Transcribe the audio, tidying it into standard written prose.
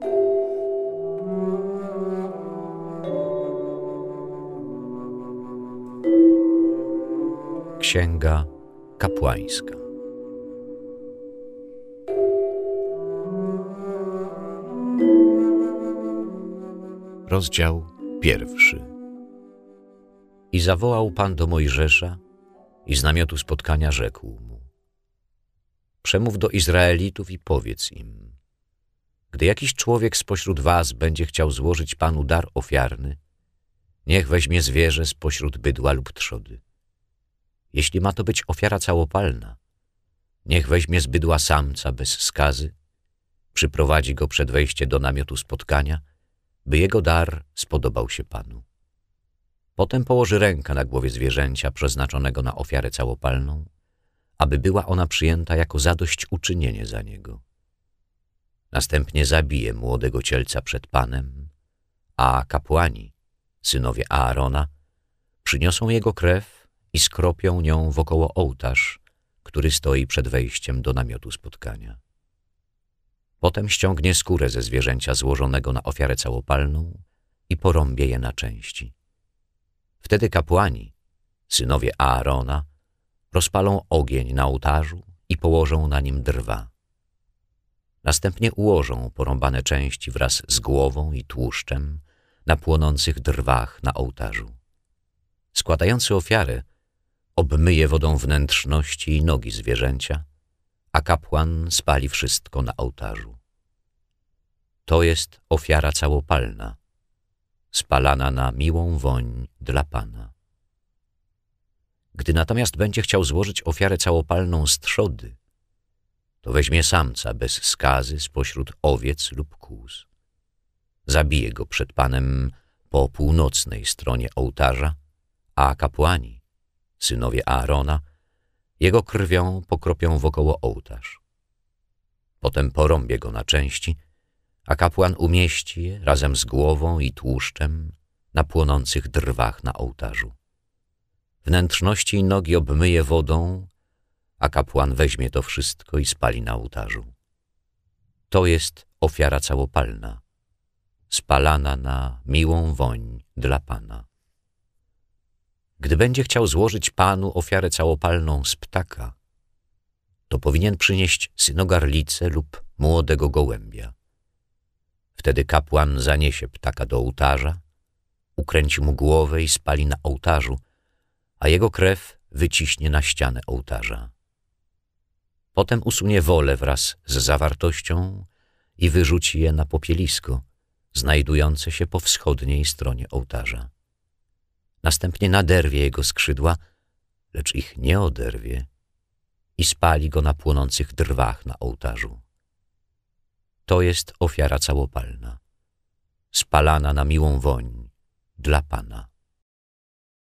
Księga kapłańska. Rozdział 1. I zawołał Pan do Mojżesza i z namiotu spotkania rzekł mu: przemów do Izraelitów i powiedz im: gdy jakiś człowiek spośród was będzie chciał złożyć Panu dar ofiarny, niech weźmie zwierzę spośród bydła lub trzody. Jeśli ma to być ofiara całopalna, niech weźmie z bydła samca bez skazy, przyprowadzi go przed wejście do namiotu spotkania, by jego dar spodobał się Panu. Potem położy rękę na głowie zwierzęcia przeznaczonego na ofiarę całopalną, aby była ona przyjęta jako zadośćuczynienie za niego. Następnie zabije młodego cielca przed Panem, a kapłani, synowie Aarona, przyniosą jego krew i skropią nią wokoło ołtarz, który stoi przed wejściem do namiotu spotkania. Potem ściągnie skórę ze zwierzęcia złożonego na ofiarę całopalną i porąbie je na części. Wtedy kapłani, synowie Aarona, rozpalą ogień na ołtarzu i położą na nim drwa. Następnie ułożą porąbane części wraz z głową i tłuszczem na płonących drwach na ołtarzu. Składający ofiarę obmyje wodą wnętrzności i nogi zwierzęcia, a kapłan spali wszystko na ołtarzu. To jest ofiara całopalna, spalana na miłą woń dla Pana. Gdy natomiast będzie chciał złożyć ofiarę całopalną z trzody, to weźmie samca bez skazy spośród owiec lub kóz. Zabije go przed Panem po północnej stronie ołtarza, a kapłani, synowie Aarona, jego krwią pokropią wokoło ołtarz. Potem porąbie go na części, a kapłan umieści je razem z głową i tłuszczem na płonących drwach na ołtarzu. Wnętrzności i nogi obmyje wodą, a kapłan weźmie to wszystko i spali na ołtarzu. To jest ofiara całopalna, spalana na miłą woń dla Pana. Gdy będzie chciał złożyć Panu ofiarę całopalną z ptaka, to powinien przynieść synogarlicę lub młodego gołębia. Wtedy kapłan zaniesie ptaka do ołtarza, ukręci mu głowę i spali na ołtarzu, a jego krew wyciśnie na ścianę ołtarza. Potem usunie wolę wraz z zawartością i wyrzuci je na popielisko, znajdujące się po wschodniej stronie ołtarza. Następnie naderwie jego skrzydła, lecz ich nie oderwie i spali go na płonących drwach na ołtarzu. To jest ofiara całopalna, spalana na miłą woń dla Pana.